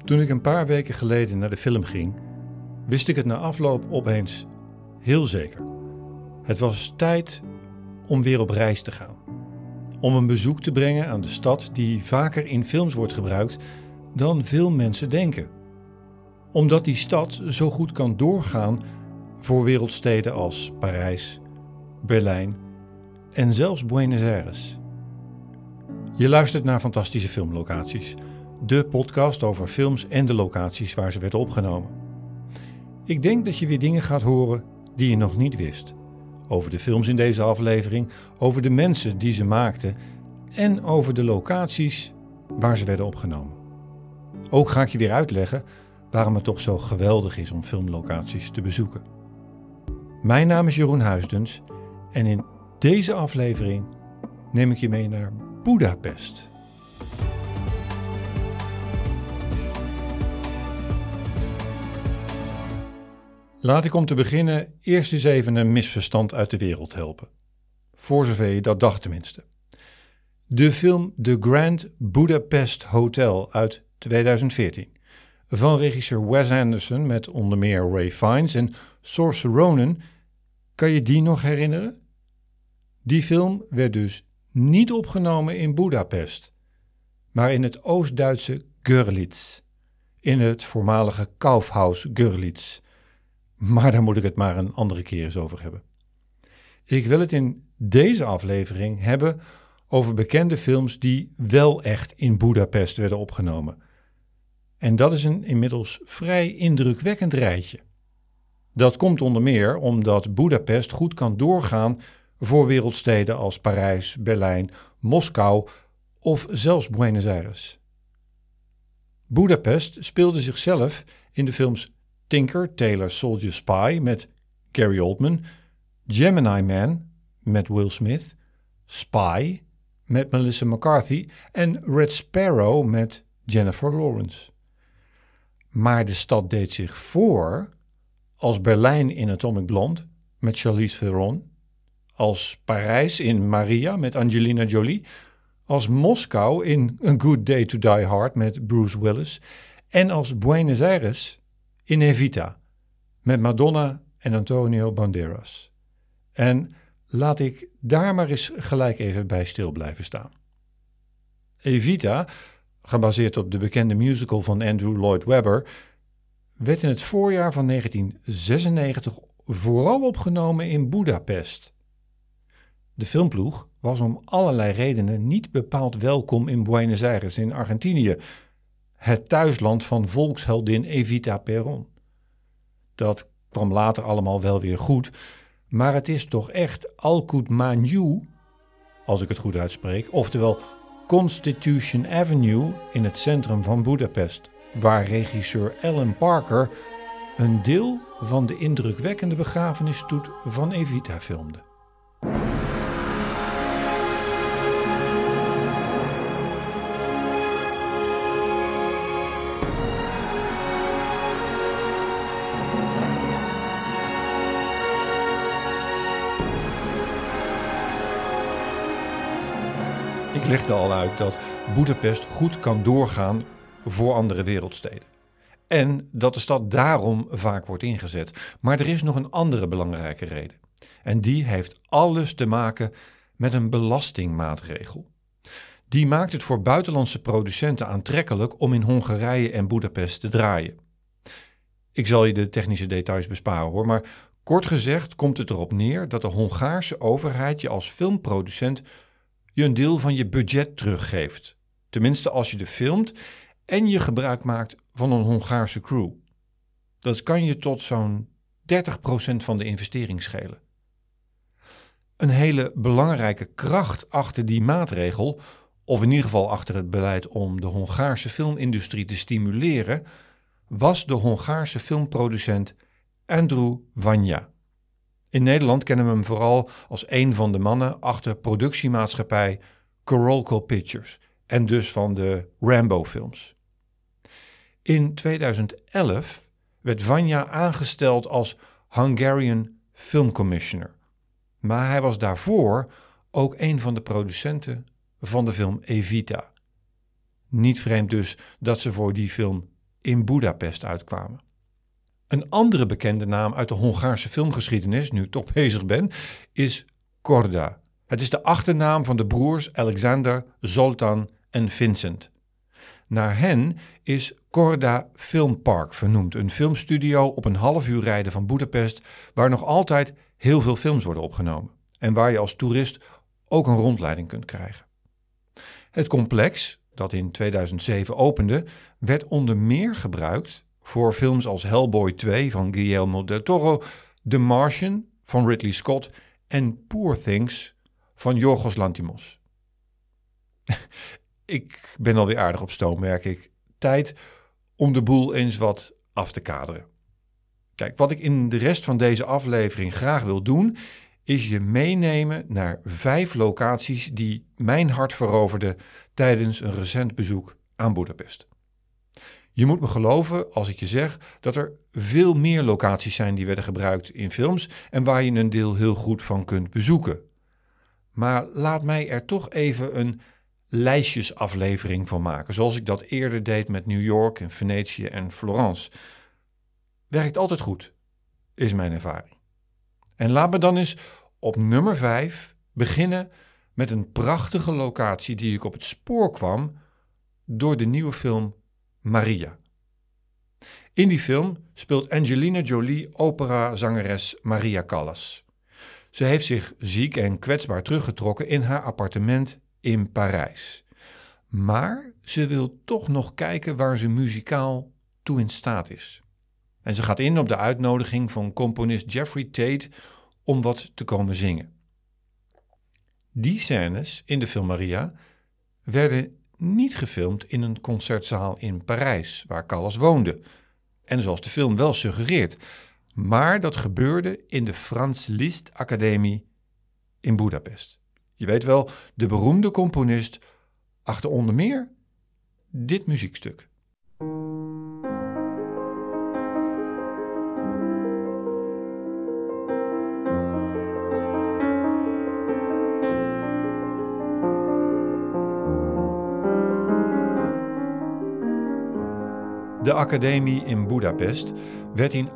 Toen ik een paar weken geleden naar de film ging, wist ik het na afloop opeens heel zeker. Het was tijd om weer op reis te gaan. Om een bezoek te brengen aan de stad die vaker in films wordt gebruikt dan veel mensen denken. Omdat die stad zo goed kan doorgaan voor wereldsteden als Parijs, Berlijn en zelfs Buenos Aires. Je luistert naar Fantastische Filmlocaties, de podcast over films en de locaties waar ze werden opgenomen. Ik denk dat je weer dingen gaat horen die je nog niet wist. Over de films in deze aflevering, over de mensen die ze maakten en over de locaties waar ze werden opgenomen. Ook ga ik je weer uitleggen waarom het toch zo geweldig is om filmlocaties te bezoeken. Mijn naam is Jeroen Huisdens en in deze aflevering neem ik je mee naar Budapest. Laat ik om te beginnen eerst eens even een misverstand uit de wereld helpen. Voor zover je dat dacht tenminste. De film The Grand Budapest Hotel uit 2014 van regisseur Wes Anderson met onder meer Ralph Fiennes en Saoirse Ronan, kan je die nog herinneren? Die film werd dus niet opgenomen in Budapest, maar in het Oost-Duitse Görlitz, in het voormalige Kaufhaus Görlitz. Maar daar moet ik het maar een andere keer eens over hebben. Ik wil het in deze aflevering hebben over bekende films die wel echt in Budapest werden opgenomen. En dat is een inmiddels vrij indrukwekkend rijtje. Dat komt onder meer omdat Budapest goed kan doorgaan voor wereldsteden als Parijs, Berlijn, Moskou of zelfs Buenos Aires. Budapest speelde zichzelf in de films Tinker, Tailor Soldier Spy met Gary Oldman, Gemini Man met Will Smith, Spy met Melissa McCarthy en Red Sparrow met Jennifer Lawrence. Maar de stad deed zich voor als Berlijn in Atomic Blonde met Charlize Theron, als Parijs in Maria met Angelina Jolie, als Moskou in A Good Day to Die Hard met Bruce Willis en als Buenos Aires in Evita met Madonna en Antonio Banderas. En laat ik daar maar eens gelijk even bij stil blijven staan. Evita, gebaseerd op de bekende musical van Andrew Lloyd Webber, werd in het voorjaar van 1996 vooral opgenomen in Budapest. De filmploeg was om allerlei redenen niet bepaald welkom in Buenos Aires in Argentinië, het thuisland van volksheldin Evita Perón. Dat kwam later allemaal wel weer goed, maar het is toch echt Alcútmanu, als ik het goed uitspreek, oftewel Constitution Avenue in het centrum van Budapest, waar regisseur Alan Parker een deel van de indrukwekkende begrafenisstoet van Evita filmde. Ik legde al uit dat Budapest goed kan doorgaan voor andere wereldsteden. En dat de stad daarom vaak wordt ingezet. Maar er is nog een andere belangrijke reden. En die heeft alles te maken met een belastingmaatregel. Die maakt het voor buitenlandse producenten aantrekkelijk om in Hongarije en Budapest te draaien. Ik zal je de technische details besparen hoor, maar kort gezegd komt het erop neer dat de Hongaarse overheid je als filmproducent je een deel van je budget teruggeeft. Tenminste als je de filmt en je gebruik maakt van een Hongaarse crew. Dat kan je tot zo'n 30% van de investering schelen. Een hele belangrijke kracht achter die maatregel, of in ieder geval achter het beleid om de Hongaarse filmindustrie te stimuleren, was de Hongaarse filmproducent Andrew Vanya. In Nederland kennen we hem vooral als een van de mannen achter productiemaatschappij Carolco Pictures en dus van de Rambo-films. In 2011 werd Vanya aangesteld als Hungarian Film Commissioner, maar hij was daarvoor ook een van de producenten van de film Evita. Niet vreemd dus dat ze voor die film in Budapest uitkwamen. Een andere bekende naam uit de Hongaarse filmgeschiedenis, nu ik toch bezig ben, is Korda. Het is de achternaam van de broers Alexander, Zoltan en Vincent. Naar hen is Korda Filmpark vernoemd, een filmstudio op een half uur rijden van Budapest, waar nog altijd heel veel films worden opgenomen en waar je als toerist ook een rondleiding kunt krijgen. Het complex, dat in 2007 opende, werd onder meer gebruikt voor films als Hellboy 2 van Guillermo del Toro, The Martian van Ridley Scott en Poor Things van Yorgos Lanthimos. Ik ben alweer aardig op stoom, merk ik. Tijd om de boel eens wat af te kaderen. Kijk, wat ik in de rest van deze aflevering graag wil doen, is je meenemen naar 5 locaties die mijn hart veroverden tijdens een recent bezoek aan Budapest. Je moet me geloven als ik je zeg dat er veel meer locaties zijn die werden gebruikt in films en waar je een deel heel goed van kunt bezoeken. Maar laat mij er toch even een lijstjesaflevering van maken, zoals ik dat eerder deed met New York en Venetië en Florence. Werkt altijd goed, is mijn ervaring. En laat me dan eens op nummer 5 beginnen met een prachtige locatie die ik op het spoor kwam door de nieuwe film Maria. In die film speelt Angelina Jolie operazangeres Maria Callas. Ze heeft zich ziek en kwetsbaar teruggetrokken in haar appartement in Parijs. Maar ze wil toch nog kijken waar ze muzikaal toe in staat is. En ze gaat in op de uitnodiging van componist Jeffrey Tate om wat te komen zingen. Die scènes in de film Maria werden niet gefilmd in een concertzaal in Parijs, waar Callas woonde. En zoals de film wel suggereert. Maar dat gebeurde in de Franz Liszt Academie in Budapest. Je weet wel, de beroemde componist achter onder meer dit muziekstuk. De academie in Budapest werd in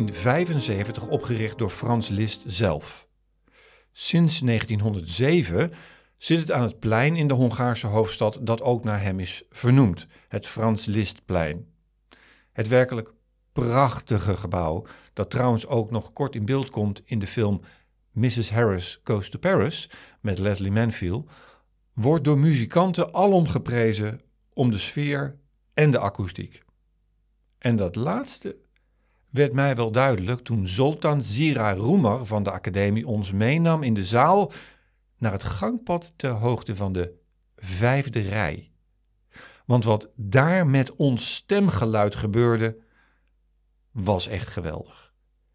1875 opgericht door Franz Liszt zelf. Sinds 1907 zit het aan het plein in de Hongaarse hoofdstad dat ook naar hem is vernoemd, het Franz Lisztplein. Het werkelijk prachtige gebouw, dat trouwens ook nog kort in beeld komt in de film Mrs. Harris Goes to Paris met Leslie Manville, wordt door muzikanten alom geprezen om de sfeer en de akoestiek. En dat laatste werd mij wel duidelijk toen Zoltán Zira-Rumor van de academie ons meenam in de zaal naar het gangpad ter hoogte van de 5e rij. Want wat daar met ons stemgeluid gebeurde, was echt geweldig.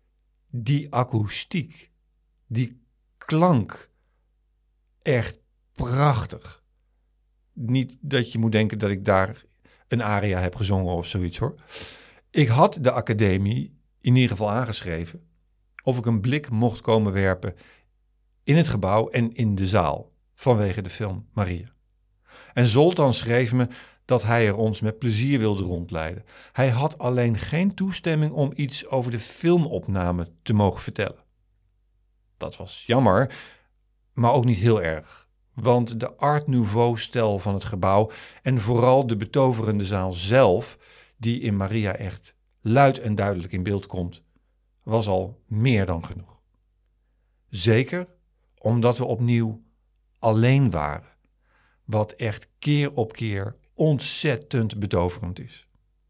Die akoestiek, die klank, echt prachtig. Niet dat je moet denken dat ik daar een aria heb gezongen of zoiets hoor. Ik had de academie in ieder geval aangeschreven of ik een blik mocht komen werpen in het gebouw en in de zaal vanwege de film Maria. En Zoltán schreef me dat hij er ons met plezier wilde rondleiden. Hij had alleen geen toestemming om iets over de filmopname te mogen vertellen. Dat was jammer, maar ook niet heel erg. Want de Art Nouveau-stijl van het gebouw en vooral de betoverende zaal zelf, die in Maria echt luid en duidelijk in beeld komt, was al meer dan genoeg. Zeker omdat we opnieuw alleen waren, wat echt keer op keer ontzettend betoverend is.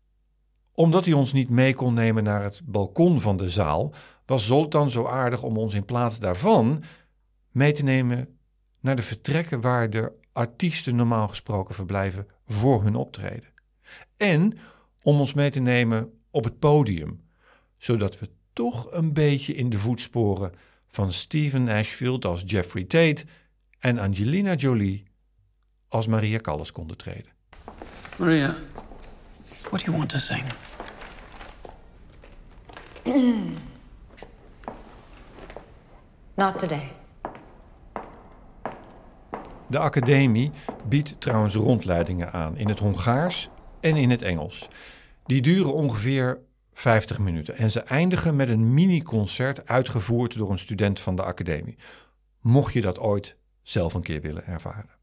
Omdat hij ons niet mee kon nemen naar het balkon van de zaal, was Zoltán zo aardig om ons in plaats daarvan mee te nemen naar de vertrekken waar de artiesten normaal gesproken verblijven voor hun optreden. En om ons mee te nemen op het podium, zodat we toch een beetje in de voetsporen van Stephen Ashfield als Jeffrey Tate en Angelina Jolie als Maria Callas konden treden. Maria, what do you want to sing? Not today. De academie biedt trouwens rondleidingen aan in het Hongaars en in het Engels. Die duren ongeveer 50 minuten en ze eindigen met een mini-concert uitgevoerd door een student van de academie. Mocht je dat ooit zelf een keer willen ervaren.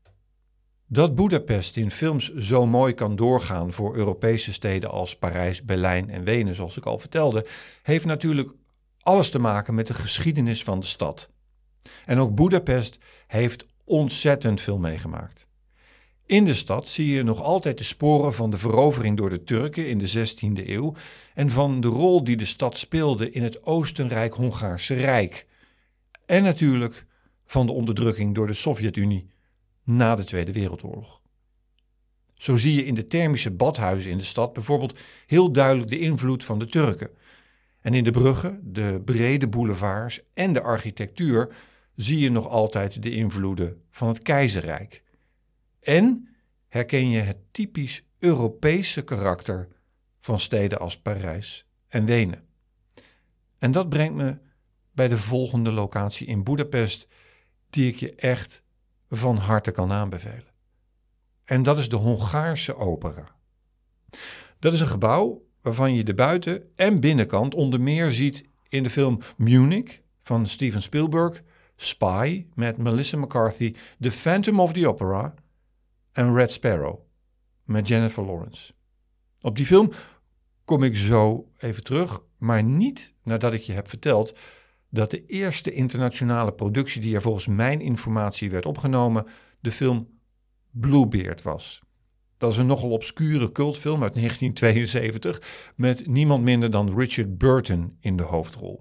Dat Boedapest in films zo mooi kan doorgaan voor Europese steden als Parijs, Berlijn en Wenen, zoals ik al vertelde, heeft natuurlijk alles te maken met de geschiedenis van de stad. En ook Boedapest heeft ontzettend veel meegemaakt. In de stad zie je nog altijd de sporen van de verovering door de Turken in de 16e eeuw en van de rol die de stad speelde in het Oostenrijk-Hongaarse Rijk. En natuurlijk van de onderdrukking door de Sovjet-Unie na de Tweede Wereldoorlog. Zo zie je in de thermische badhuizen in de stad bijvoorbeeld heel duidelijk de invloed van de Turken. En in de bruggen, de brede boulevards en de architectuur zie je nog altijd de invloeden van het keizerrijk. En herken je het typisch Europese karakter van steden als Parijs en Wenen. En dat brengt me bij de volgende locatie in Boedapest, die ik je echt van harte kan aanbevelen. En dat is de Hongaarse Opera. Dat is een gebouw waarvan je de buiten- en binnenkant onder meer ziet in de film Munich van Steven Spielberg, Spy met Melissa McCarthy, The Phantom of the Opera en Red Sparrow met Jennifer Lawrence. Op die film kom ik zo even terug, maar niet nadat ik je heb verteld dat de eerste internationale productie die er volgens mijn informatie werd opgenomen de film Bluebeard was. Dat is een nogal obscure cultfilm uit 1972 met niemand minder dan Richard Burton in de hoofdrol.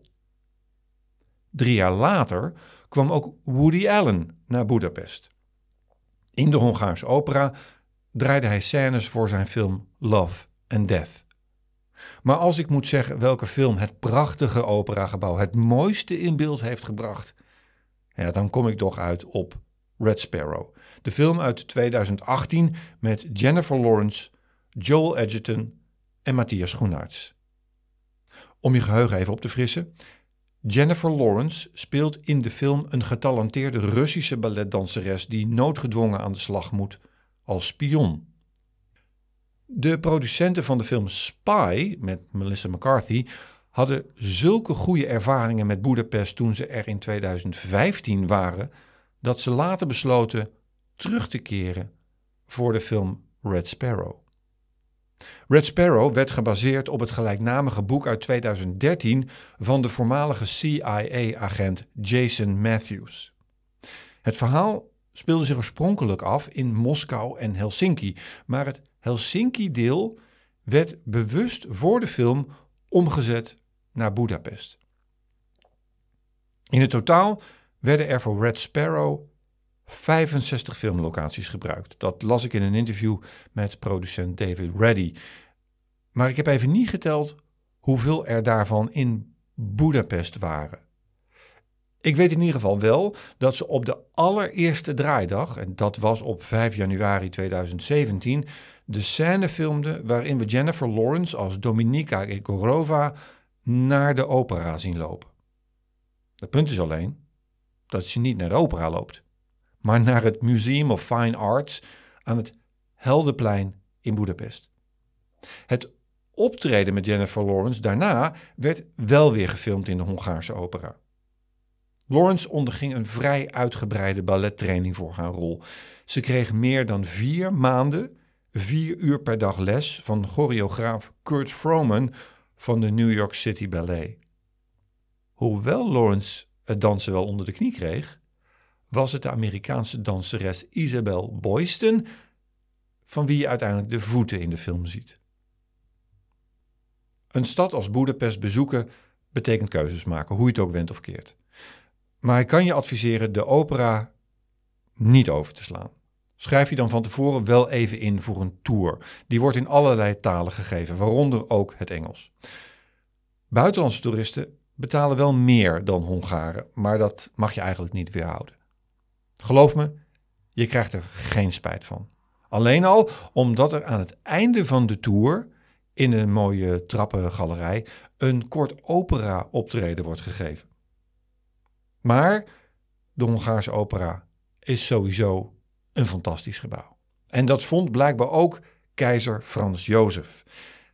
3 jaar later kwam ook Woody Allen naar Boedapest. In de Hongaarse opera draaide hij scènes voor zijn film Love and Death. Maar als ik moet zeggen welke film het prachtige operagebouw het mooiste in beeld heeft gebracht, ja, dan kom ik toch uit op Red Sparrow. De film uit 2018 met Jennifer Lawrence, Joel Edgerton en Matthias Schoenaerts. Om je geheugen even op te frissen. Jennifer Lawrence speelt in de film een getalenteerde Russische balletdanseres die noodgedwongen aan de slag moet als spion. De producenten van de film Spy met Melissa McCarthy hadden zulke goede ervaringen met Boedapest toen ze er in 2015 waren, dat ze later besloten terug te keren voor de film Red Sparrow. Red Sparrow werd gebaseerd op het gelijknamige boek uit 2013 van de voormalige CIA-agent Jason Matthews. Het verhaal speelde zich oorspronkelijk af in Moskou en Helsinki, maar het Helsinki-deel werd bewust voor de film omgezet naar Boedapest. In het totaal werden er voor Red Sparrow 65 filmlocaties gebruikt. Dat las ik in een interview met producent David Reddy. Maar ik heb even niet geteld hoeveel er daarvan in Boedapest waren. Ik weet in ieder geval wel dat ze op de allereerste draaidag, en dat was op 5 januari 2017, de scène filmden waarin we Jennifer Lawrence als Dominika Egorova naar de opera zien lopen. Het punt is alleen dat ze niet naar de opera loopt, maar naar het Museum of Fine Arts aan het Heldenplein in Boedapest. Het optreden met Jennifer Lawrence daarna werd wel weer gefilmd in de Hongaarse opera. Lawrence onderging een vrij uitgebreide ballettraining voor haar rol. Ze kreeg meer dan 4 maanden, 4 uur per dag les van choreograaf Kurt Froman van de New York City Ballet. Hoewel Lawrence het dansen wel onder de knie kreeg, was het de Amerikaanse danseres Isabel Boyston van wie je uiteindelijk de voeten in de film ziet. Een stad als Boedapest bezoeken betekent keuzes maken, hoe je het ook went of keert. Maar ik kan je adviseren de opera niet over te slaan. Schrijf je dan van tevoren wel even in voor een tour. Die wordt in allerlei talen gegeven, waaronder ook het Engels. Buitenlandse toeristen betalen wel meer dan Hongaren, maar dat mag je eigenlijk niet weerhouden. Geloof me, je krijgt er geen spijt van. Alleen al omdat er aan het einde van de tour in een mooie trappengalerij een kort opera-optreden wordt gegeven. Maar de Hongaarse opera is sowieso een fantastisch gebouw. En dat vond blijkbaar ook keizer Frans Jozef.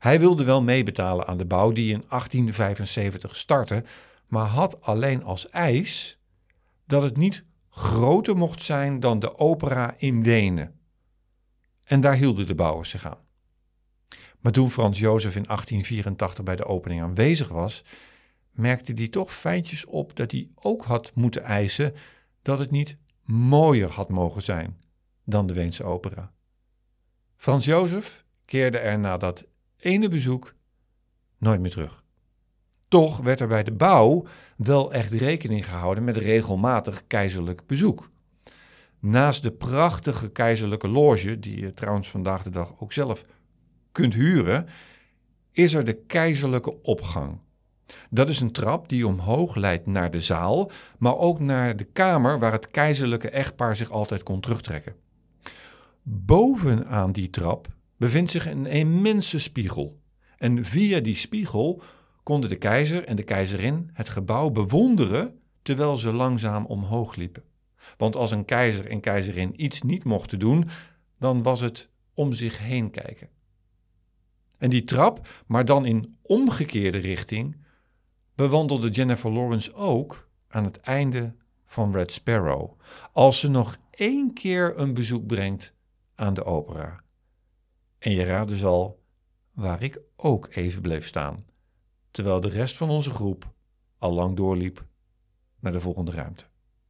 Hij wilde wel meebetalen aan de bouw die in 1875 startte, maar had alleen als eis dat het niet groter mocht zijn dan de opera in Wenen. En daar hielden de bouwers zich aan. Maar toen Frans Jozef in 1884 bij de opening aanwezig was, merkte hij toch fijntjes op dat hij ook had moeten eisen dat het niet mooier had mogen zijn dan de Weense opera. Frans Jozef keerde er na dat ene bezoek nooit meer terug. Toch werd er bij de bouw wel echt rekening gehouden met regelmatig keizerlijk bezoek. Naast de prachtige keizerlijke loge, die je trouwens vandaag de dag ook zelf kunt huren, is er de keizerlijke opgang. Dat is een trap die omhoog leidt naar de zaal, maar ook naar de kamer waar het keizerlijke echtpaar zich altijd kon terugtrekken. Bovenaan die trap bevindt zich een immense spiegel. En via die spiegel konden de keizer en de keizerin het gebouw bewonderen terwijl ze langzaam omhoog liepen. Want als een keizer en keizerin iets niet mochten doen, dan was het om zich heen kijken. En die trap, maar dan in omgekeerde richting, bewandelde Jennifer Lawrence ook aan het einde van Red Sparrow, als ze nog 1 keer een bezoek brengt aan de opera. En je raadt dus al waar ik ook even bleef staan, terwijl de rest van onze groep al lang doorliep naar de volgende ruimte.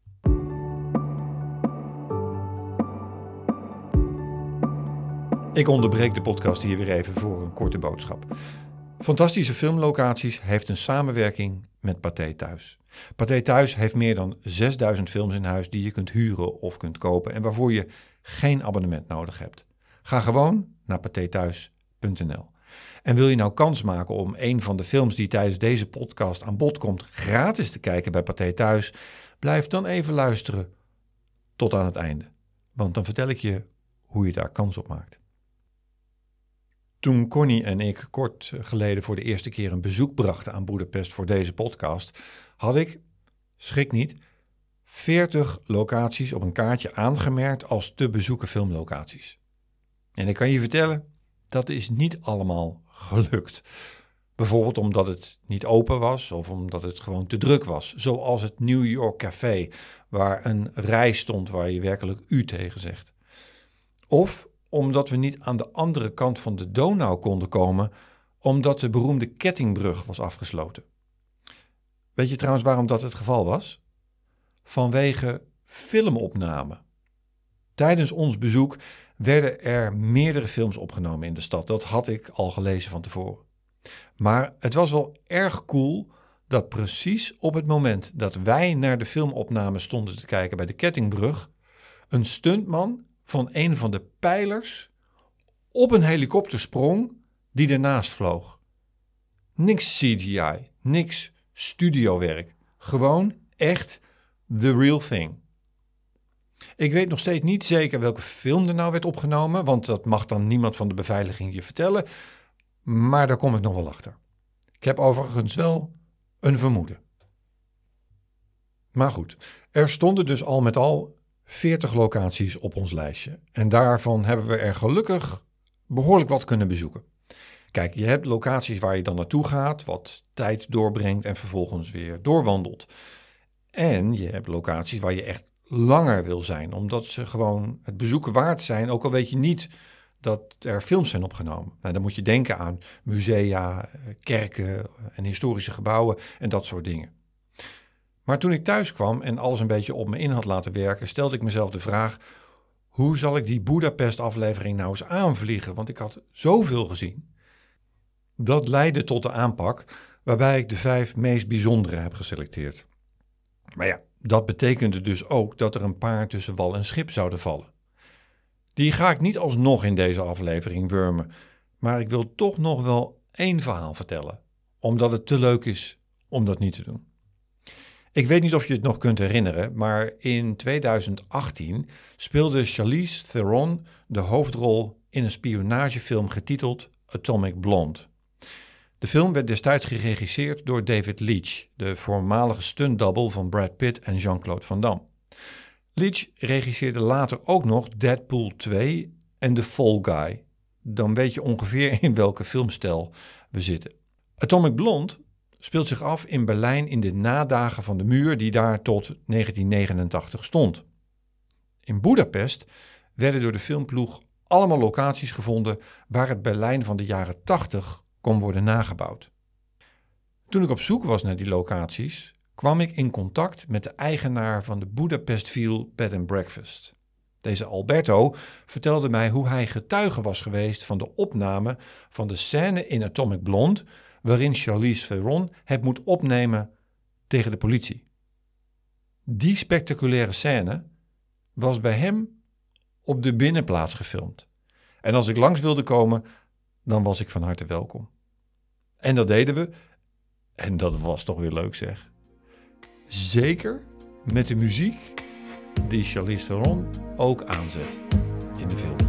Ik onderbreek de podcast hier weer even voor een korte boodschap. Fantastische Filmlocaties heeft een samenwerking met Pathé Thuis. Pathé Thuis heeft meer dan 6000 films in huis die je kunt huren of kunt kopen en waarvoor je geen abonnement nodig hebt. Ga gewoon naar pathéthuis.nl. En wil je nou kans maken om een van de films die tijdens deze podcast aan bod komt gratis te kijken bij Pathé Thuis? Blijf dan even luisteren tot aan het einde, want dan vertel ik je hoe je daar kans op maakt. Toen Connie en ik kort geleden voor de eerste keer een bezoek brachten aan Boedapest voor deze podcast, had ik, schrik niet, 40 locaties op een kaartje aangemerkt als te bezoeken filmlocaties. En ik kan je vertellen, dat is niet allemaal gelukt. Bijvoorbeeld omdat het niet open was of omdat het gewoon te druk was. Zoals het New York Café, waar een rij stond waar je werkelijk u tegen zegt. Of omdat we niet aan de andere kant van de Donau konden komen, omdat de beroemde kettingbrug was afgesloten. Weet je trouwens waarom dat het geval was? Vanwege filmopname. Tijdens ons bezoek werden er meerdere films opgenomen in de stad. Dat had ik al gelezen van tevoren. Maar het was wel erg cool dat precies op het moment dat wij naar de filmopname stonden te kijken bij de kettingbrug, een stuntman van een van de pijlers op een helikopter sprong die ernaast vloog. Niks CGI, niks studiowerk. Gewoon echt the real thing. Ik weet nog steeds niet zeker welke film er nou werd opgenomen, want dat mag dan niemand van de beveiliging je vertellen. Maar daar kom ik nog wel achter. Ik heb overigens wel een vermoeden. Maar goed, er stonden dus al met al 40 locaties op ons lijstje. En daarvan hebben we er gelukkig behoorlijk wat kunnen bezoeken. Kijk, je hebt locaties waar je dan naartoe gaat, wat tijd doorbrengt en vervolgens weer doorwandelt. En je hebt locaties waar je echt langer wil zijn, omdat ze gewoon het bezoeken waard zijn, ook al weet je niet dat er films zijn opgenomen. Nou, dan moet je denken aan musea, kerken en historische gebouwen en dat soort dingen. Maar toen ik thuis kwam en alles een beetje op me in had laten werken, stelde ik mezelf de vraag: hoe zal ik die Boedapest-aflevering nou eens aanvliegen? Want ik had zoveel gezien. Dat leidde tot de aanpak waarbij ik de 5 meest bijzondere heb geselecteerd. Maar ja, dat betekende dus ook dat er een paar tussen wal en schip zouden vallen. Die ga ik niet alsnog in deze aflevering wurmen, maar ik wil toch nog wel 1 verhaal vertellen, omdat het te leuk is om dat niet te doen. Ik weet niet of je het nog kunt herinneren, maar in 2018 speelde Charlize Theron de hoofdrol in een spionagefilm getiteld Atomic Blonde. De film werd destijds geregisseerd door David Leitch, de voormalige stuntdouble van Brad Pitt en Jean-Claude Van Damme. Leitch regisseerde later ook nog Deadpool 2 en The Fall Guy, dan weet je ongeveer in welke filmstijl we zitten. Atomic Blonde speelt zich af in Berlijn in de nadagen van de muur die daar tot 1989 stond. In Budapest werden door de filmploeg allemaal locaties gevonden waar het Berlijn van de jaren 80 kon worden nagebouwd. Toen ik op zoek was naar die locaties, kwam ik in contact met de eigenaar van de Budapestville Bed and Breakfast. Deze Alberto vertelde mij hoe hij getuige was geweest van de opname van de scène in Atomic Blonde waarin Charlize Theron het moet opnemen tegen de politie. Die spectaculaire scène was bij hem op de binnenplaats gefilmd. En als ik langs wilde komen, dan was ik van harte welkom. En dat deden we. En dat was toch weer leuk zeg. Zeker met de muziek die Charlize Theron ook aanzet in de film.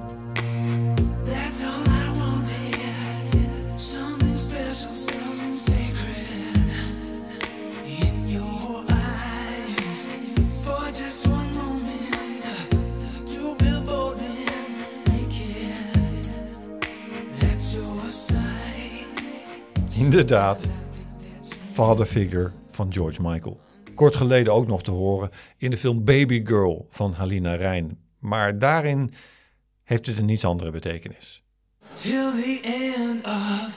Inderdaad, father figure van George Michael. Kort geleden ook nog te horen in de film Baby Girl van Halina Reijn. Maar daarin heeft het een iets andere betekenis. Till the end of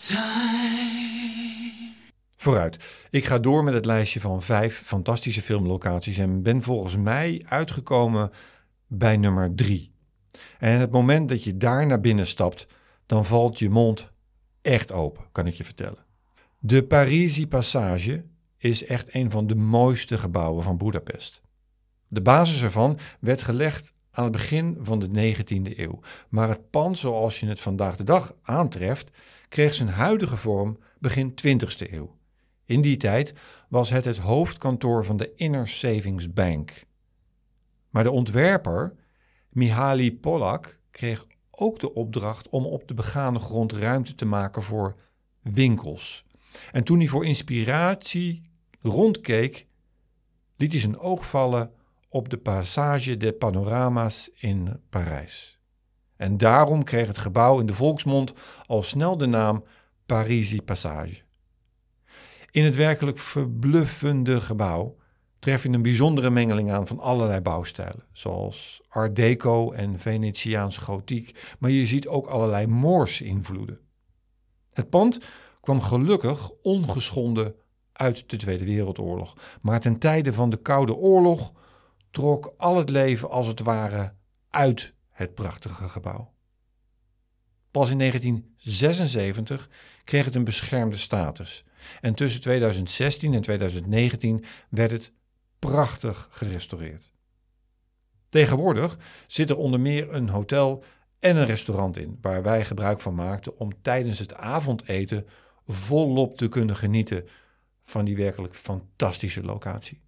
time. Vooruit, ik ga door met het lijstje van 5 fantastische filmlocaties en ben volgens mij uitgekomen bij nummer 3. En het moment dat je daar naar binnen stapt, dan valt je mond echt open, kan ik je vertellen. De Parisi Passage is echt een van de mooiste gebouwen van Budapest. De basis ervan werd gelegd aan het begin van de 19e eeuw. Maar het pand zoals je het vandaag de dag aantreft, kreeg zijn huidige vorm begin 20e eeuw. In die tijd was het hoofdkantoor van de Inner Savings Bank. Maar de ontwerper, Mihaly Pollak, kreeg ook de opdracht om op de begane grond ruimte te maken voor winkels. En toen hij voor inspiratie rondkeek, liet hij zijn oog vallen op de Passage des Panoramas in Parijs. En daarom kreeg het gebouw in de volksmond al snel de naam Parisi Passage. In het werkelijk verbluffende gebouw tref je een bijzondere mengeling aan van allerlei bouwstijlen, zoals Art Deco en Venetiaans gotiek, maar je ziet ook allerlei Moorse invloeden. Het pand kwam gelukkig ongeschonden uit de Tweede Wereldoorlog, maar ten tijde van de Koude Oorlog trok al het leven als het ware uit het prachtige gebouw. Pas in 1976 kreeg het een beschermde status en tussen 2016 en 2019 werd het prachtig gerestaureerd. Tegenwoordig zit er onder meer een hotel en een restaurant in, waar wij gebruik van maakten om tijdens het avondeten volop te kunnen genieten van die werkelijk fantastische locatie.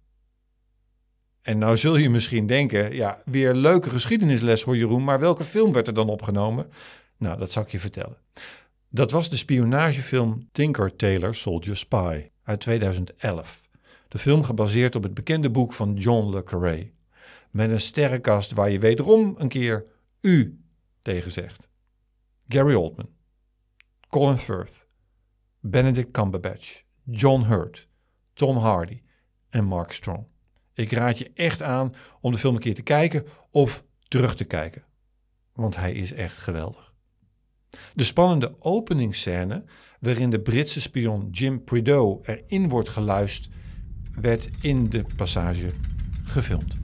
En nou zul je misschien denken, ja, weer leuke geschiedenisles hoor Jeroen, maar welke film werd er dan opgenomen? Nou, dat zal ik je vertellen. Dat was de spionagefilm Tinker Tailor Soldier Spy uit 2011. De film gebaseerd op het bekende boek van John le Carré. Met een sterrenkast waar je wederom een keer u tegen zegt. Gary Oldman, Colin Firth, Benedict Cumberbatch, John Hurt, Tom Hardy en Mark Strong. Ik raad je echt aan om de film een keer te kijken of terug te kijken. Want hij is echt geweldig. De spannende openingsscène waarin de Britse spion Jim Prideaux erin wordt geluisterd, werd in de Passage gefilmd.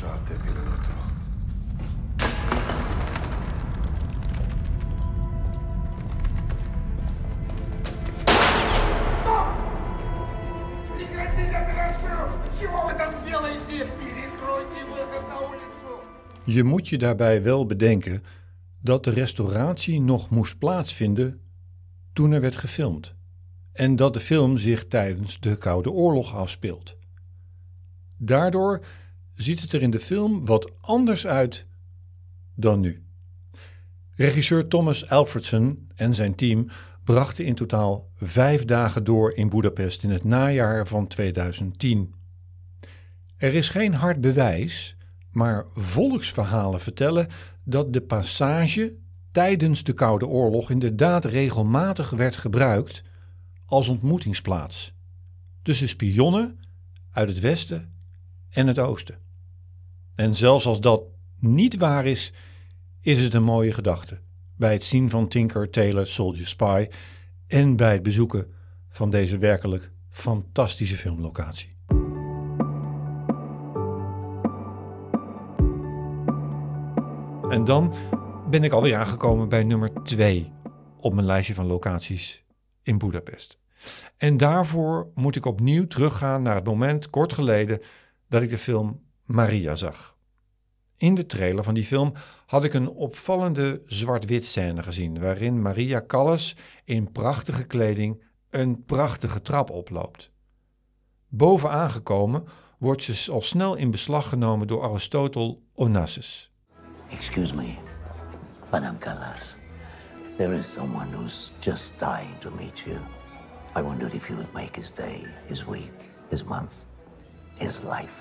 Je moet je daarbij wel bedenken dat de restauratie nog moest plaatsvinden toen er werd gefilmd. En dat de film zich tijdens de Koude Oorlog afspeelt. Daardoor ziet het er in de film wat anders uit dan nu. Regisseur Thomas Alfredson en zijn team brachten in totaal 5 dagen door in Budapest in het najaar van 2010. Er is geen hard bewijs, maar volksverhalen vertellen dat de Passage tijdens de Koude Oorlog inderdaad regelmatig werd gebruikt als ontmoetingsplaats tussen spionnen uit het westen en het oosten. En zelfs als dat niet waar is, is het een mooie gedachte bij het zien van Tinker Tailor Soldier Spy en bij het bezoeken van deze werkelijk fantastische filmlocatie. En dan ben ik alweer aangekomen bij nummer 2 op mijn lijstje van locaties in Budapest. En daarvoor moet ik opnieuw teruggaan naar het moment kort geleden dat ik de film Maria zag. In de trailer van die film had ik een opvallende zwart-wit scène gezien waarin Maria Callas in prachtige kleding een prachtige trap oploopt. Bovenaan gekomen wordt ze al snel in beslag genomen door Aristotle Onassis. Excuse me, Madame Callas. There is someone who's just dying to meet you. I wondered if you would make his day, his week, his month, his life.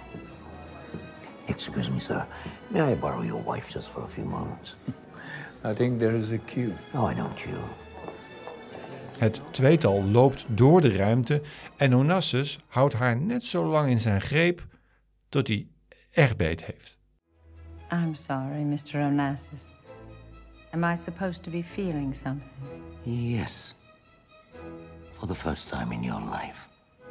Excuse me, sir. May I borrow your wife just for a few moments? I think there is a queue. No, I don't queue. Het tweetal loopt door de ruimte en Onassis houdt haar net zo lang in zijn greep tot hij echt beet heeft. I'm sorry, Mr. Onassis. Am I supposed to be feeling something? Yes. For the first time in your life.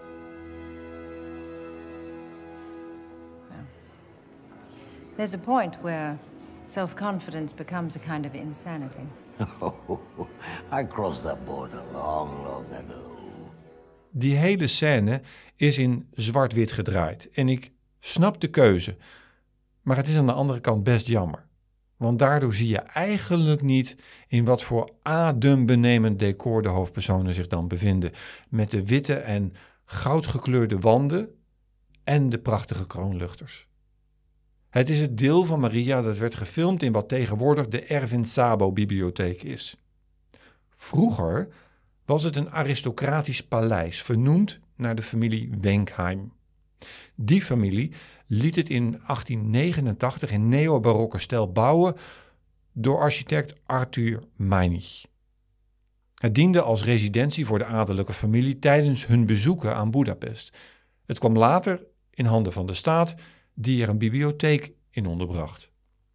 There's a point where self-confidence becomes a kind of insanity. I crossed that border long, long ago. Die hele scène is in zwart-wit gedraaid en ik snap de keuze. Maar het is aan de andere kant best jammer. Want daardoor zie je eigenlijk niet in wat voor adembenemend decor de hoofdpersonen zich dan bevinden. Met de witte en goudgekleurde wanden en de prachtige kroonluchters. Het is het deel van Maria dat werd gefilmd in wat tegenwoordig de Ervin Szabo-bibliotheek is. Vroeger was het een aristocratisch paleis, vernoemd naar de familie Wenkheim. Die familie liet het in 1889 in neobarokke stijl bouwen door architect Arthur Meinich. Het diende als residentie voor de adellijke familie tijdens hun bezoeken aan Budapest. Het kwam later in handen van de staat, die er een bibliotheek in onderbracht.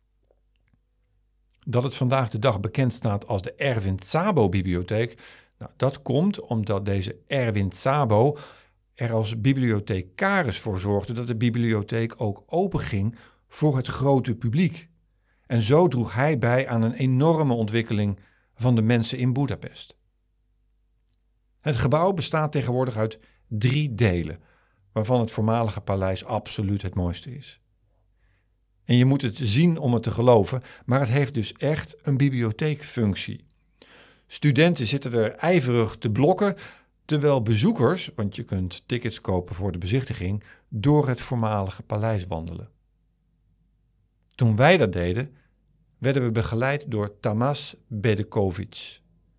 Dat het vandaag de dag bekend staat als de Ervin Szabo-bibliotheek, dat komt omdat deze Ervin Szabo er als bibliothecaris voor zorgde dat de bibliotheek ook openging voor het grote publiek. En zo droeg hij bij aan een enorme ontwikkeling van de mensen in Budapest. Het gebouw bestaat tegenwoordig uit 3 delen, waarvan het voormalige paleis absoluut het mooiste is. En je moet het zien om het te geloven, maar het heeft dus echt een bibliotheekfunctie. Studenten zitten er ijverig te blokken, terwijl bezoekers, want je kunt tickets kopen voor de bezichtiging, door het voormalige paleis wandelen. Toen wij dat deden, werden we begeleid door Tamas Bedekovic.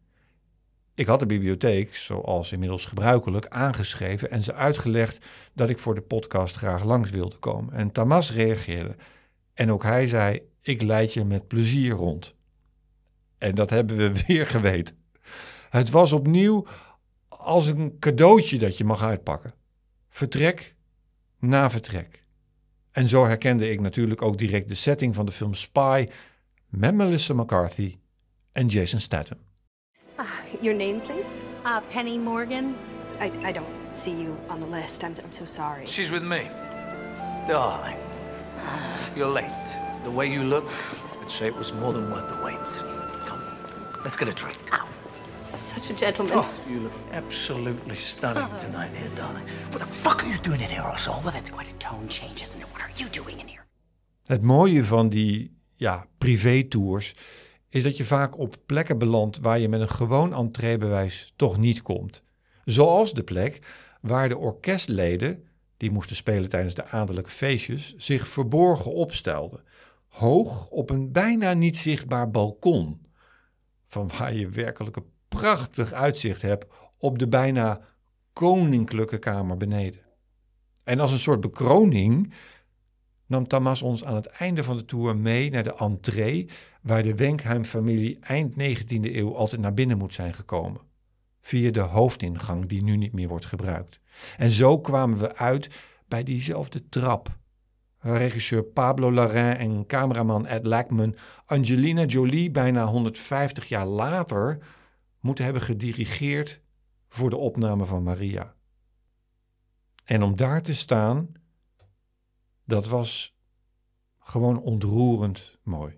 Ik had de bibliotheek, zoals inmiddels gebruikelijk, aangeschreven en ze uitgelegd dat ik voor de podcast graag langs wilde komen. En Tamas reageerde en ook hij zei, ik leid je met plezier rond. En dat hebben we weer geweten. Het was opnieuw als een cadeautje dat je mag uitpakken. Vertrek na vertrek. En zo herkende ik natuurlijk ook direct de setting van de film Spy met Melissa McCarthy en Jason Statham. Your name, please? Penny Morgan. I don't see you on the list. I'm so sorry. She's with me. Darling, you're late. The way you look, I'd say it was more than worth the wait. Come, let's get a drink. Ow. Such a gentleman. Oh, you look absolutely stunning tonight here, darling. What the fuck are you doing in here, Russell? Well, that's quite a tone change, isn't it? What are you doing in here? Het mooie van die privé-tours is dat je vaak op plekken belandt waar je met een gewoon entreebewijs toch niet komt. Zoals de plek waar de orkestleden, die moesten spelen tijdens de adellijke feestjes, zich verborgen opstelden. Hoog op een bijna niet zichtbaar balkon, van waar je werkelijk een prachtig uitzicht hebt op de bijna koninklijke kamer beneden. En als een soort bekroning nam Thomas ons aan het einde van de tour mee naar de entree, waar de Wenkheim-familie eind 19e eeuw altijd naar binnen moet zijn gekomen. Via de hoofdingang die nu niet meer wordt gebruikt. En zo kwamen we uit bij diezelfde trap. Regisseur Pablo Larraín en cameraman Ed Lachman Angelina Jolie bijna 150 jaar later moeten hebben gedirigeerd voor de opname van Maria. En om daar te staan, dat was gewoon ontroerend mooi.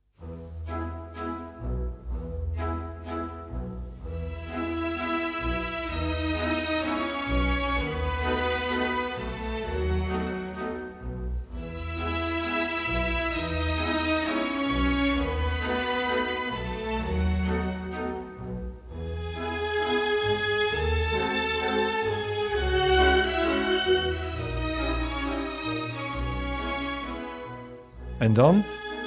En dan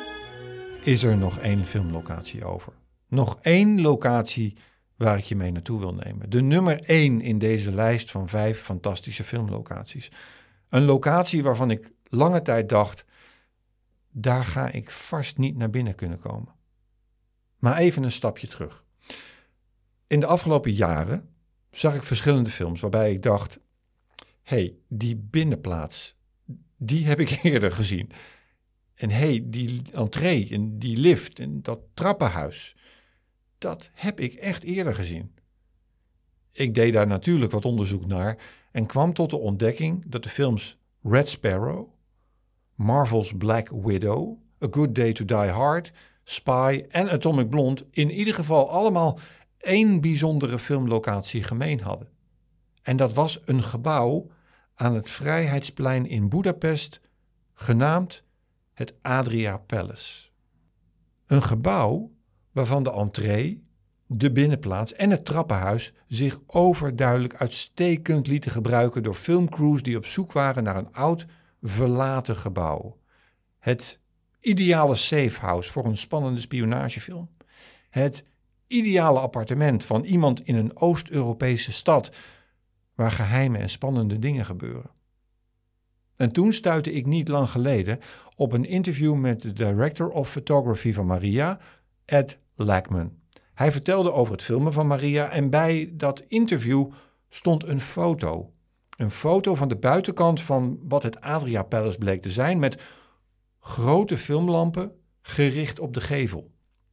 is er nog 1 filmlocatie over. Nog 1 locatie waar ik je mee naartoe wil nemen. De nummer 1 in deze lijst van 5 fantastische filmlocaties. Een locatie waarvan ik lange tijd dacht, daar ga ik vast niet naar binnen kunnen komen. Maar even een stapje terug. In de afgelopen jaren zag ik verschillende films waarbij ik dacht, die binnenplaats, die heb ik eerder gezien. En die entree en die lift en dat trappenhuis, dat heb ik echt eerder gezien. Ik deed daar natuurlijk wat onderzoek naar en kwam tot de ontdekking dat de films Red Sparrow, Marvel's Black Widow, A Good Day to Die Hard, Spy en Atomic Blonde in ieder geval allemaal 1 bijzondere filmlocatie gemeen hadden. En dat was een gebouw aan het Vrijheidsplein in Budapest, genaamd het Adria Palace. Een gebouw waarvan de entree, de binnenplaats en het trappenhuis zich overduidelijk uitstekend lieten gebruiken door filmcrews die op zoek waren naar een oud, verlaten gebouw. Het ideale safehouse voor een spannende spionagefilm. Het ideale appartement van iemand in een Oost-Europese stad waar geheime en spannende dingen gebeuren. En toen stuitte ik niet lang geleden op een interview met de director of photography van Maria, Ed Lachman. Hij vertelde over het filmen van Maria en bij dat interview stond een foto. Een foto van de buitenkant van wat het Adria Palace bleek te zijn met grote filmlampen gericht op de gevel.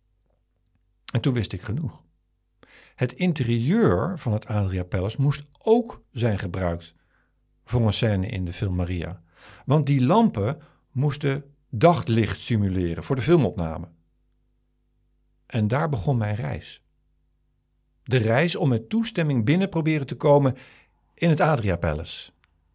En toen wist ik genoeg. Het interieur van het Adria Palace moest ook zijn gebruikt voor een scène in de film Maria. Want die lampen moesten daglicht simuleren voor de filmopname. En daar begon mijn reis. De reis om met toestemming binnen proberen te komen in het Adria Palace.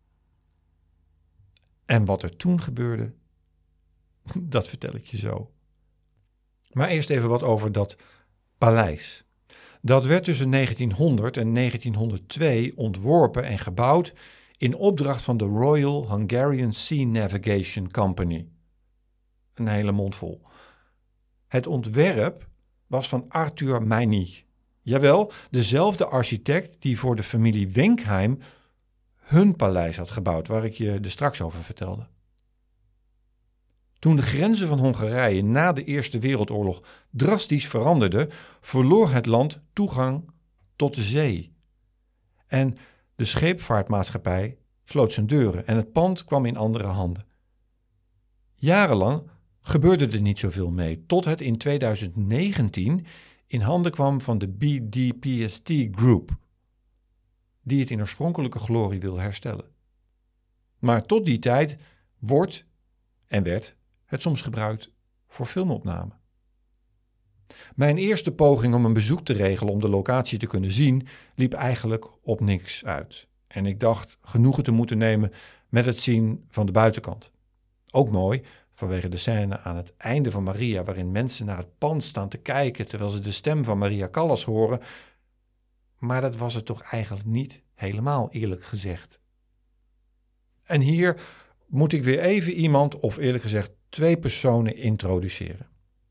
En wat er toen gebeurde, dat vertel ik je zo. Maar eerst even wat over dat paleis. Dat werd tussen 1900 en 1902 ontworpen en gebouwd in opdracht van de Royal Hungarian Sea Navigation Company. Een hele mond vol. Het ontwerp was van Arthur Meinich. Jawel, dezelfde architect die voor de familie Wenkheim hun paleis had gebouwd, waar ik je er straks over vertelde. Toen de grenzen van Hongarije na de Eerste Wereldoorlog drastisch veranderden, verloor het land toegang tot de zee. En de scheepvaartmaatschappij sloot zijn deuren en het pand kwam in andere handen. Jarenlang gebeurde er niet zoveel mee, tot het in 2019 in handen kwam van de BDPST Group, die het in oorspronkelijke glorie wil herstellen. Maar tot die tijd wordt en werd het soms gebruikt voor filmopname. Mijn eerste poging om een bezoek te regelen om de locatie te kunnen zien, liep eigenlijk op niks uit. En ik dacht genoegen te moeten nemen met het zien van de buitenkant. Ook mooi vanwege de scène aan het einde van Maria, waarin mensen naar het pand staan te kijken terwijl ze de stem van Maria Callas horen. Maar dat was het toch eigenlijk niet helemaal, eerlijk gezegd. En hier moet ik weer even iemand, of eerlijk gezegd 2 personen introduceren.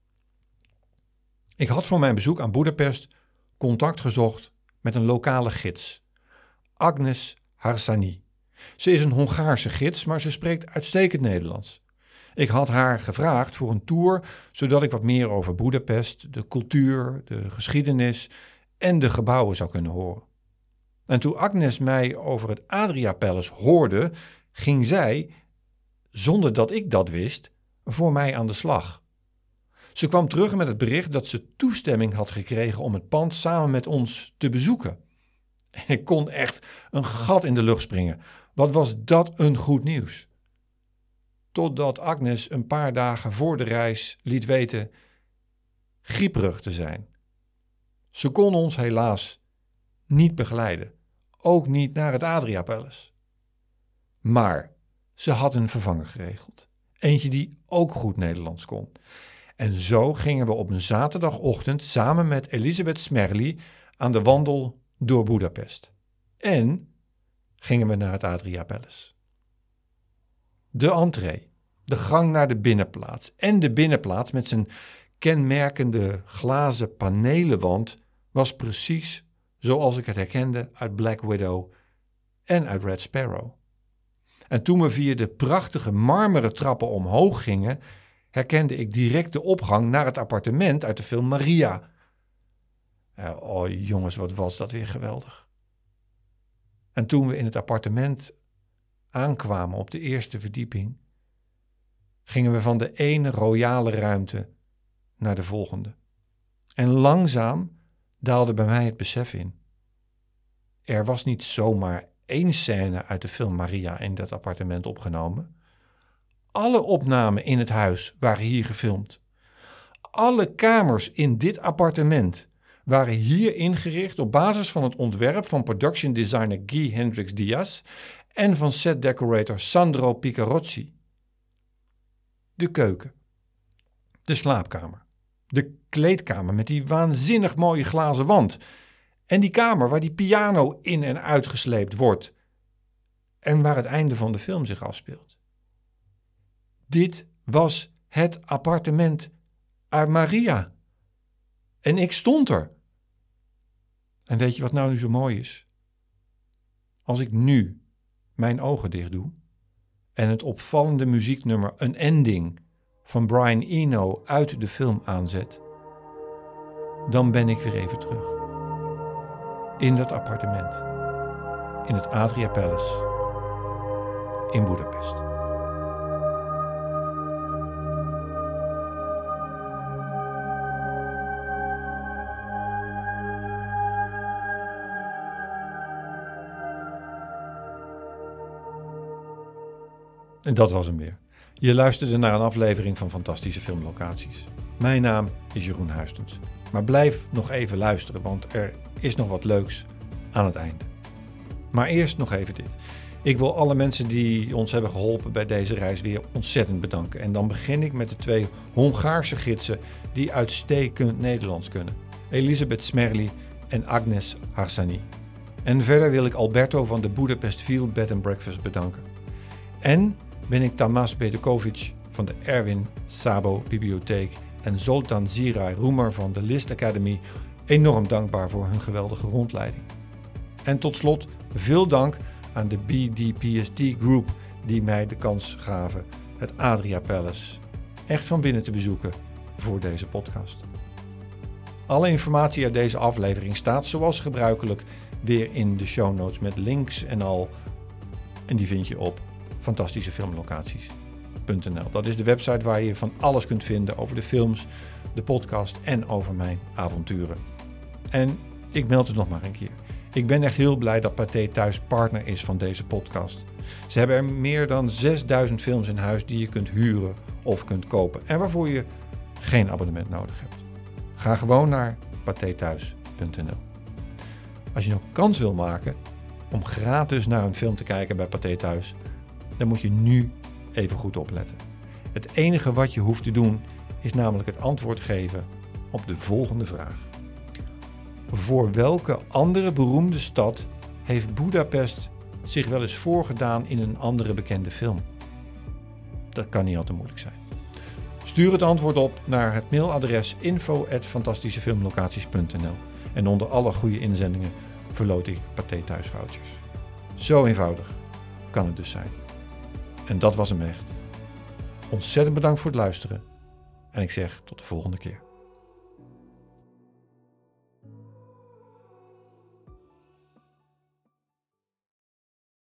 Ik had voor mijn bezoek aan Budapest contact gezocht met een lokale gids, Agnes Harsani. Ze is een Hongaarse gids, maar ze spreekt uitstekend Nederlands. Ik had haar gevraagd voor een tour, zodat ik wat meer over Boedapest, de cultuur, de geschiedenis en de gebouwen zou kunnen horen. En toen Agnes mij over het Adria Palace hoorde, ging zij, zonder dat ik dat wist, voor mij aan de slag. Ze kwam terug met het bericht dat ze toestemming had gekregen om het pand samen met ons te bezoeken. Ik kon echt een gat in de lucht springen. Wat was dat een goed nieuws. Totdat Agnes een paar dagen voor de reis liet weten grieperig te zijn. Ze kon ons helaas niet begeleiden, ook niet naar het Adria Palace. Maar ze had een vervanger geregeld, eentje die ook goed Nederlands kon. En zo gingen we op een zaterdagochtend samen met Elisabeth Smerli aan de wandel door Boedapest. En gingen we naar het Adria Palace. De entree, de gang naar de binnenplaats en de binnenplaats met zijn kenmerkende glazen panelenwand was precies zoals ik het herkende uit Black Widow en uit Red Sparrow. En toen we via de prachtige marmeren trappen omhoog gingen, herkende ik direct de opgang naar het appartement uit de film Maria. Oh jongens, wat was dat weer geweldig. En toen we in het appartement aankwamen op de eerste verdieping, gingen we van de ene royale ruimte naar de volgende. En langzaam daalde bij mij het besef in. Er was niet zomaar één scène uit de film Maria in dat appartement opgenomen. Alle opnamen in het huis waren hier gefilmd. Alle kamers in dit appartement waren hier ingericht op basis van het ontwerp van production designer Guy Hendrix Diaz en van set decorator Sandro Picarozzi. De keuken, de slaapkamer, de kleedkamer met die waanzinnig mooie glazen wand en die kamer waar die piano in en uitgesleept wordt en waar het einde van de film zich afspeelt. Dit was het appartement uit Maria. En ik stond er. En weet je wat nou nu zo mooi is? Als ik nu mijn ogen dicht doe en het opvallende muzieknummer An Ending van Brian Eno uit de film aanzet, dan ben ik weer even terug. In dat appartement. In het Adria Palace. In Boedapest. En dat was hem weer. Je luisterde naar een aflevering van Fantastische Filmlocaties. Mijn naam is Jeroen Huistens. Maar blijf nog even luisteren, want er is nog wat leuks aan het einde. Maar eerst nog even dit. Ik wil alle mensen die ons hebben geholpen bij deze reis weer ontzettend bedanken. En dan begin ik met de 2 Hongaarse gidsen die uitstekend Nederlands kunnen. Elisabeth Smerli en Agnes Harsani. En verder wil ik Alberto van de Budapest Field Bed and Breakfast bedanken. En ben ik Tamas Bedekovic van de Erwin Sabo Bibliotheek en Zoltan Zirai Roemer van de List Academy enorm dankbaar voor hun geweldige rondleiding. En tot slot veel dank aan de BDPST Group die mij de kans gaven het Adria Palace echt van binnen te bezoeken voor deze podcast. Alle informatie uit deze aflevering staat zoals gebruikelijk weer in de show notes met links en al. En die vind je op fantastischefilmlocaties.nl. Dat is de website waar je van alles kunt vinden over de films, de podcast en over mijn avonturen. En ik meld het nog maar een keer. Ik ben echt heel blij dat Pathé Thuis partner is van deze podcast. Ze hebben er meer dan 6000 films in huis die je kunt huren of kunt kopen en waarvoor je geen abonnement nodig hebt. Ga gewoon naar pathethuis.nl. Als je nou kans wil maken om gratis naar een film te kijken bij Pathé Thuis, dan moet je nu even goed opletten. Het enige wat je hoeft te doen is namelijk het antwoord geven op de volgende vraag. Voor welke andere beroemde stad heeft Boedapest zich wel eens voorgedaan in een andere bekende film? Dat kan niet al te moeilijk zijn. Stuur het antwoord op naar het mailadres info@fantastischefilmlocaties.nl en onder alle goede inzendingen verloot ik Pathé Thuis vouchers. Zo eenvoudig kan het dus zijn. En dat was hem echt. Ontzettend bedankt voor het luisteren. En ik zeg tot de volgende keer.